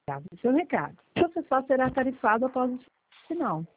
Esse é o recado. O processual será tarifado após o final.